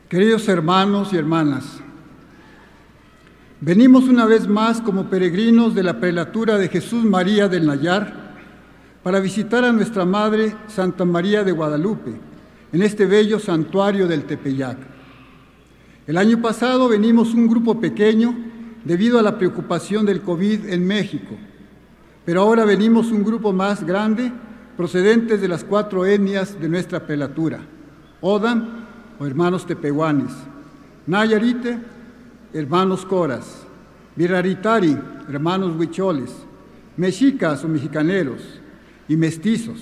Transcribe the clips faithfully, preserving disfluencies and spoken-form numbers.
Queridos hermanos y hermanas, venimos una vez más como peregrinos de la prelatura de Jesús María del Nayar para visitar a nuestra Madre Santa María de Guadalupe en este bello santuario del Tepeyac. El año pasado venimos un grupo pequeño debido a la preocupación del COVID en México, pero ahora venimos un grupo más grande procedentes de las cuatro etnias de nuestra prelatura: Odam, o hermanos tepehuanes; Nayarite, hermanos coras; Viraritari, hermanos huicholes; mexicas o mexicaneros; y mestizos.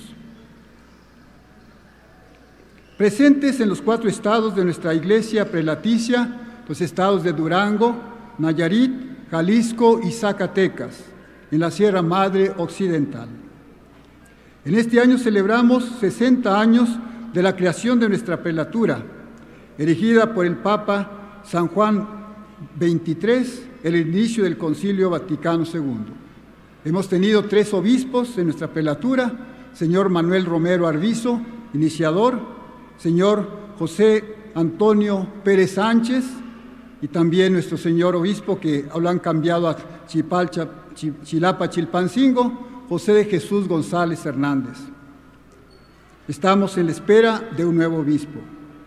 Presentes en los cuatro estados de nuestra iglesia prelaticia, los estados de Durango, Nayarit, Jalisco y Zacatecas, en la Sierra Madre Occidental. En este año celebramos sesenta años de la creación de nuestra prelatura, erigida por el Papa San Juan veintitrés, el inicio del Concilio Vaticano segundo. Hemos tenido tres obispos en nuestra prelatura: señor Manuel Romero Arvizo, iniciador; señor José Antonio Pérez Sánchez, y también nuestro señor obispo, que lo han cambiado a Chipalcha, Chilapa Chilpancingo, José de Jesús González Hernández. Estamos en la espera de un nuevo obispo.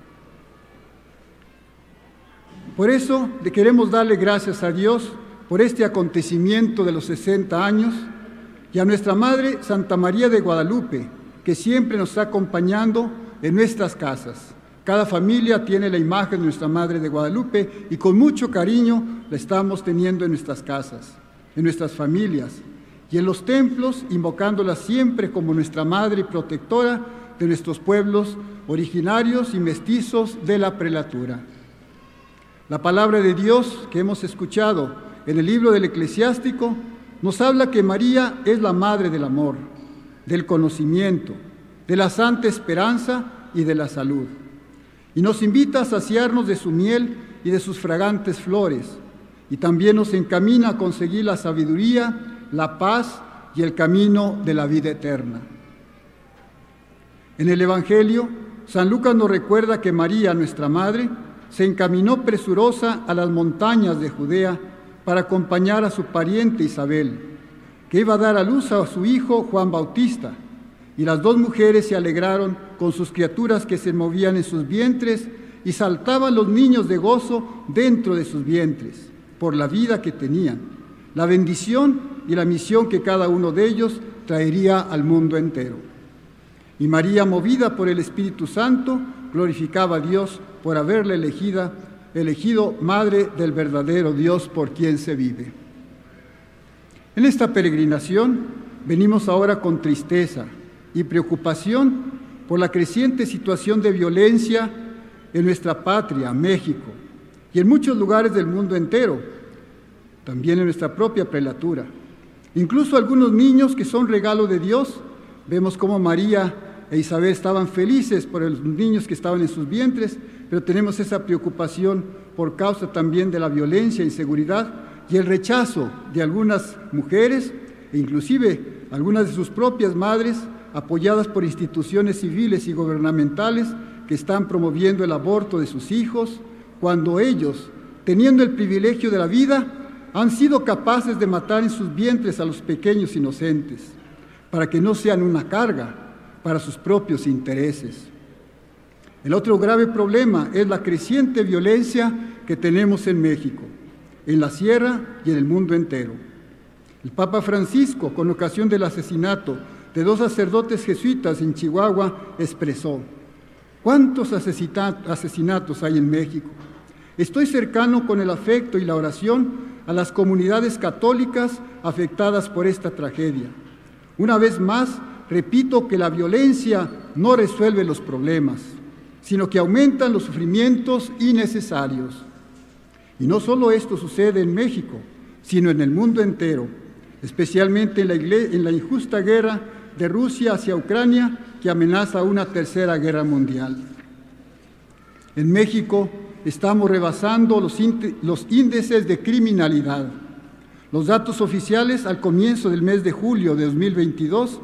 Por eso le queremos darle gracias a Dios por este acontecimiento de los sesenta años y a nuestra Madre Santa María de Guadalupe, que siempre nos está acompañando en nuestras casas. Cada familia tiene la imagen de nuestra Madre de Guadalupe y con mucho cariño la estamos teniendo en nuestras casas, en nuestras familias y en los templos, invocándola siempre como nuestra Madre y protectora de nuestros pueblos originarios y mestizos de la prelatura. La palabra de Dios que hemos escuchado en el libro del Eclesiástico nos habla que María es la madre del amor, del conocimiento, de la santa esperanza y de la salud. Y nos invita a saciarnos de su miel y de sus fragantes flores, y también nos encamina a conseguir la sabiduría, la paz y el camino de la vida eterna. En el Evangelio, San Lucas nos recuerda que María, nuestra Madre, se encaminó presurosa a las montañas de Judea para acompañar a su pariente Isabel, que iba a dar a luz a su hijo Juan Bautista, y las dos mujeres se alegraron con sus criaturas que se movían en sus vientres, y saltaban los niños de gozo dentro de sus vientres, por la vida que tenían, la bendición y la misión que cada uno de ellos traería al mundo entero. Y María, movida por el Espíritu Santo, glorificaba a Dios por haberla elegida, elegido Madre del verdadero Dios por quien se vive. En esta peregrinación venimos ahora con tristeza y preocupación por la creciente situación de violencia en nuestra patria, México, y en muchos lugares del mundo entero, también en nuestra propia prelatura. Incluso algunos niños que son regalo de Dios, vemos cómo María e Isabel estaban felices por los niños que estaban en sus vientres, pero tenemos esa preocupación por causa también de la violencia, inseguridad y el rechazo de algunas mujeres, e inclusive algunas de sus propias madres, apoyadas por instituciones civiles y gubernamentales que están promoviendo el aborto de sus hijos, cuando ellos, teniendo el privilegio de la vida, han sido capaces de matar en sus vientres a los pequeños inocentes, para que no sean una carga para sus propios intereses. El otro grave problema es la creciente violencia que tenemos en México, en la Sierra y en el mundo entero. El Papa Francisco, con ocasión del asesinato de dos sacerdotes jesuitas en Chihuahua, expresó: ¿cuántos asesinatos hay en México? Estoy cercano con el afecto y la oración a las comunidades católicas afectadas por esta tragedia. Una vez más, repito que la violencia no resuelve los problemas, sino que aumentan los sufrimientos innecesarios. Y no solo esto sucede en México, sino en el mundo entero, especialmente en la, en la injusta guerra de Rusia hacia Ucrania, que amenaza una tercera guerra mundial. En México estamos rebasando los, los índices de criminalidad. Los datos oficiales al comienzo del mes de julio de dos mil veintidós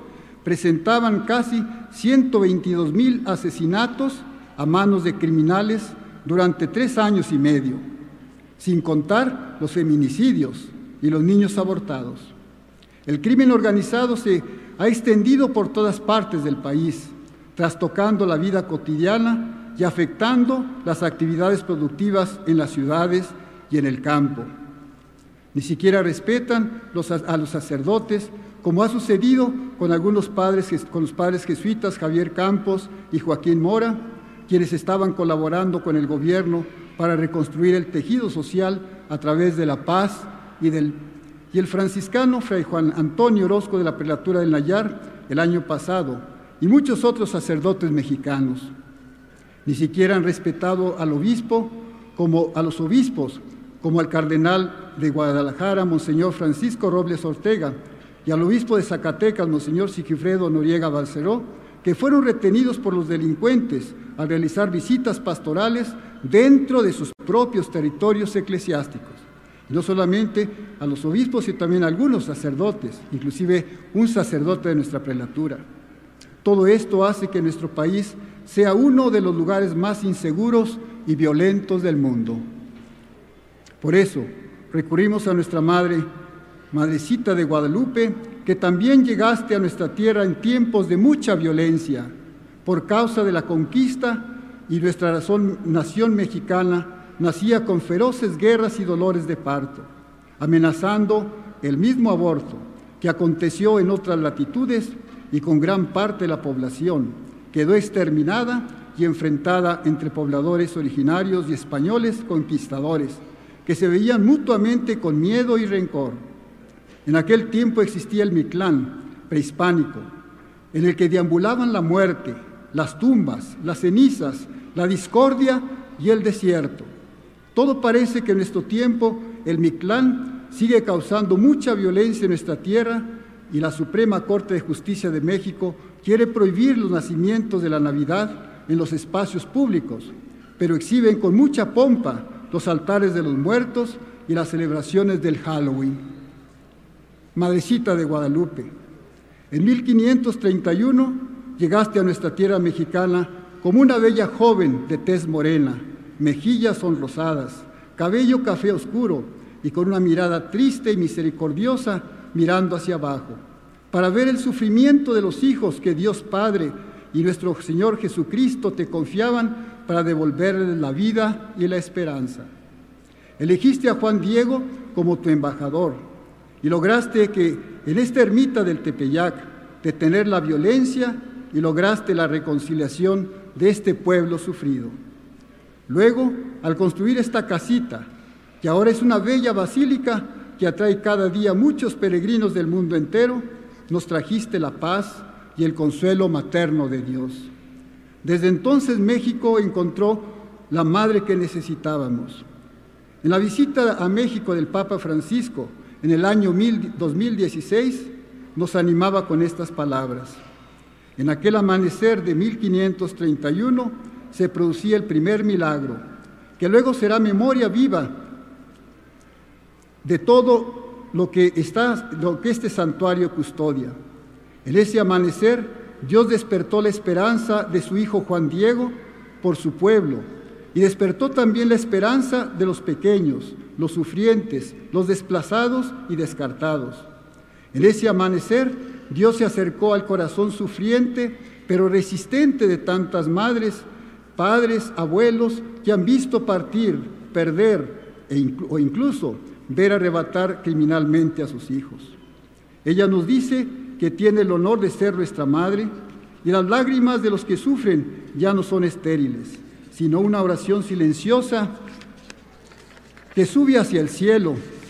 presentaban casi ciento veintidós mil asesinatos a manos de criminales durante tres años y medio, sin contar los feminicidios y los niños abortados. El crimen organizado se ha extendido por todas partes del país, trastocando la vida cotidiana y afectando las actividades productivas en las ciudades y en el campo. Ni siquiera respetan los, a los sacerdotes, como ha sucedido con algunos padres, con los padres jesuitas Javier Campos y Joaquín Mora, quienes estaban colaborando con el gobierno para reconstruir el tejido social a través de la paz y del y el franciscano Fray Juan Antonio Orozco de la Prelatura del Nayar el año pasado, y muchos otros sacerdotes mexicanos. Ni siquiera han respetado al obispo como a los obispos, como al cardenal de Guadalajara, Monseñor Francisco Robles Ortega, y al obispo de Zacatecas, Monseñor Sigifredo Noriega Balceró, que fueron retenidos por los delincuentes al realizar visitas pastorales dentro de sus propios territorios eclesiásticos. Y no solamente a los obispos, sino también a algunos sacerdotes, inclusive un sacerdote de nuestra prelatura. Todo esto hace que nuestro país sea uno de los lugares más inseguros y violentos del mundo. Por eso, recurrimos a nuestra Madre, Madrecita de Guadalupe, que también llegaste a nuestra tierra en tiempos de mucha violencia, por causa de la conquista, y nuestra razón, nación mexicana nacía con feroces guerras y dolores de parto, amenazando el mismo aborto que aconteció en otras latitudes, y con gran parte de la población quedó exterminada y enfrentada entre pobladores originarios y españoles conquistadores, que se veían mutuamente con miedo y rencor. En aquel tiempo existía el Mictlán prehispánico, en el que deambulaban la muerte, las tumbas, las cenizas, la discordia y el desierto. Todo parece que en nuestro tiempo el Mictlán sigue causando mucha violencia en nuestra tierra, y la Suprema Corte de Justicia de México quiere prohibir los nacimientos de la Navidad en los espacios públicos, pero exhiben con mucha pompa los altares de los muertos y las celebraciones del Halloween. Madrecita de Guadalupe, en mil quinientos treinta y uno llegaste a nuestra tierra mexicana como una bella joven de tez morena, mejillas sonrosadas, cabello café oscuro y con una mirada triste y misericordiosa mirando hacia abajo, para ver el sufrimiento de los hijos que Dios Padre y nuestro Señor Jesucristo te confiaban para devolverles la vida y la esperanza. Elegiste a Juan Diego como tu embajador y lograste que en esta ermita del Tepeyac detener la violencia y lograste la reconciliación de este pueblo sufrido. Luego, al construir esta casita, que ahora es una bella basílica que atrae cada día muchos peregrinos del mundo entero, nos trajiste la paz y el consuelo materno de Dios. Desde entonces México encontró la madre que necesitábamos. En la visita a México del Papa Francisco en el año dos mil dieciséis nos animaba con estas palabras. En aquel amanecer de mil quinientos treinta y uno se producía el primer milagro, que luego será memoria viva de todo lo que, está, lo que este santuario custodia. En ese amanecer, Dios despertó la esperanza de su hijo Juan Diego por su pueblo, y despertó también la esperanza de los pequeños, los sufrientes, los desplazados y descartados. En ese amanecer, Dios se acercó al corazón sufriente, pero resistente de tantas madres, padres, abuelos que han visto partir, perder e inclu- o incluso ver arrebatar criminalmente a sus hijos. Ella nos dice que tiene el honor de ser nuestra madre, y las lágrimas de los que sufren ya no son estériles, sino una oración silenciosa que sube hacia el cielo.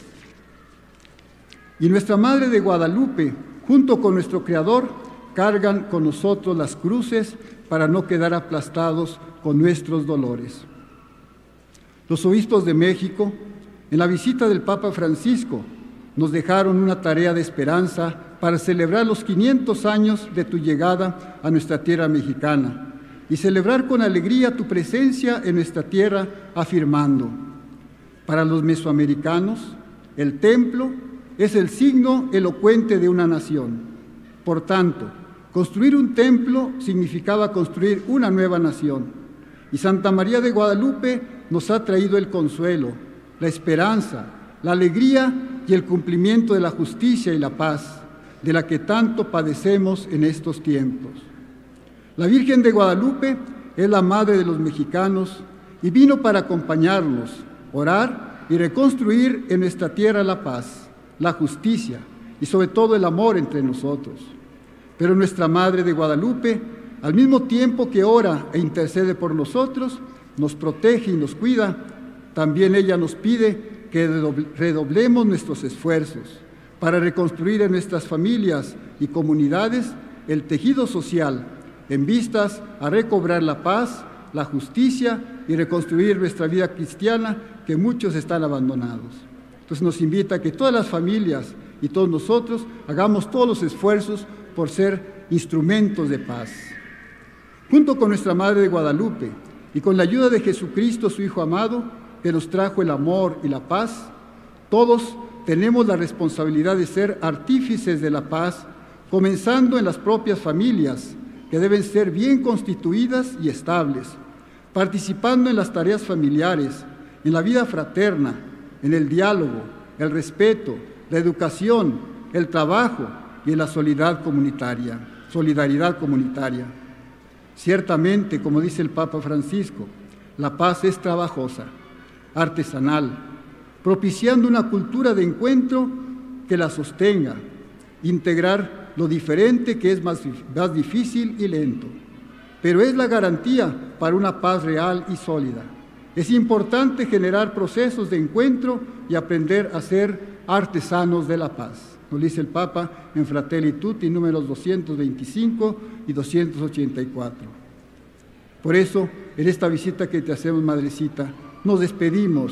Y nuestra Madre de Guadalupe, junto con nuestro Creador, cargan con nosotros las cruces para no quedar aplastados con nuestros dolores. Los obispos de México, en la visita del Papa Francisco, nos dejaron una tarea de esperanza para celebrar los quinientos años de tu llegada a nuestra tierra mexicana y celebrar con alegría tu presencia en nuestra tierra, afirmando: para los mesoamericanos, el templo es el signo elocuente de una nación. Por tanto, construir un templo significaba construir una nueva nación. Y Santa María de Guadalupe nos ha traído el consuelo, la esperanza, la alegría y el cumplimiento de la justicia y la paz, de la que tanto padecemos en estos tiempos. La Virgen de Guadalupe es la madre de los mexicanos y vino para acompañarlos, orar y reconstruir en nuestra tierra la paz, la justicia y sobre todo el amor entre nosotros. Pero nuestra Madre de Guadalupe, al mismo tiempo que ora e intercede por nosotros, nos protege y nos cuida, también ella nos pide que redoblemos nuestros esfuerzos para reconstruir en nuestras familias y comunidades el tejido social en vistas a recobrar la paz, la justicia y reconstruir nuestra vida cristiana que muchos están abandonados. Entonces nos invita a que todas las familias y todos nosotros hagamos todos los esfuerzos por ser instrumentos de paz. Junto con nuestra Madre de Guadalupe y con la ayuda de Jesucristo, su Hijo amado, que nos trajo el amor y la paz, todos tenemos la responsabilidad de ser artífices de la paz, comenzando en las propias familias, que deben ser bien constituidas y estables, participando en las tareas familiares, en la vida fraterna, en el diálogo, el respeto, la educación, el trabajo y en la solidaridad comunitaria. Solidaridad comunitaria. Ciertamente, como dice el Papa Francisco, la paz es trabajosa, artesanal, propiciando una cultura de encuentro que la sostenga, integrar lo diferente que es más, más difícil y lento, pero es la garantía para una paz real y sólida. Es importante generar procesos de encuentro y aprender a ser artesanos de la paz. Nos dice el Papa en Fratelli Tutti, números doscientos veinticinco y doscientos ochenta y cuatro. Por eso, en esta visita que te hacemos, Madrecita, nos despedimos,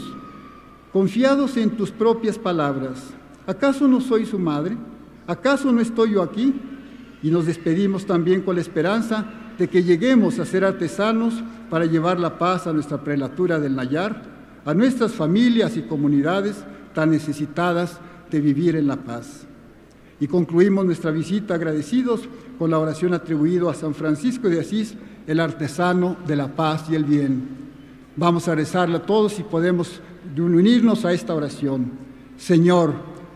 confiados en tus propias palabras. ¿Acaso no soy su madre? ¿Acaso no estoy yo aquí? Y nos despedimos también con la esperanza de que lleguemos a ser artesanos para llevar la paz a nuestra prelatura del Nayar, a nuestras familias y comunidades tan necesitadas de vivir en la paz. Y concluimos nuestra visita agradecidos con la oración atribuida a San Francisco de Asís, el artesano de la paz y el bien. Vamos a rezarla todos y podemos unirnos a esta oración. Señor,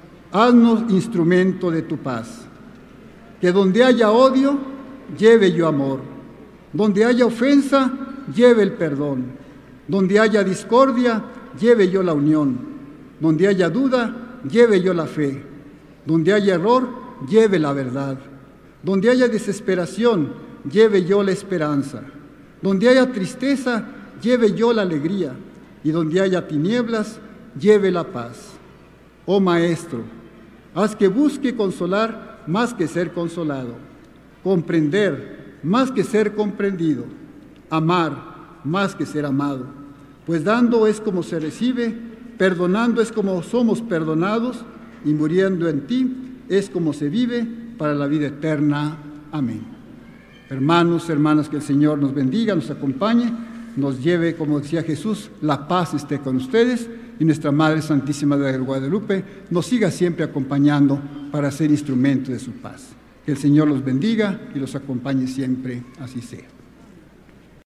haznos instrumento de tu paz. Que donde haya odio, lleve yo amor. Donde haya ofensa, lleve el perdón. Donde haya discordia, lleve yo la unión. Donde haya duda, lleve yo la fe. Donde haya error, lleve la verdad. Donde haya desesperación, lleve yo la esperanza. Donde haya tristeza, lleve yo la alegría. Y donde haya tinieblas, lleve la paz. Oh Maestro, haz que busque consolar más que ser consolado, comprender más que ser comprendido, amar más que ser amado, pues dando es como se recibe, perdonando es como somos perdonados, y muriendo en ti es como se vive para la vida eterna. Amén. Hermanos, hermanas, que el Señor nos bendiga, nos acompañe, nos lleve, como decía Jesús, la paz esté con ustedes, y nuestra Madre Santísima de Guadalupe nos siga siempre acompañando para ser instrumento de su paz. Que el Señor los bendiga y los acompañe siempre, así sea.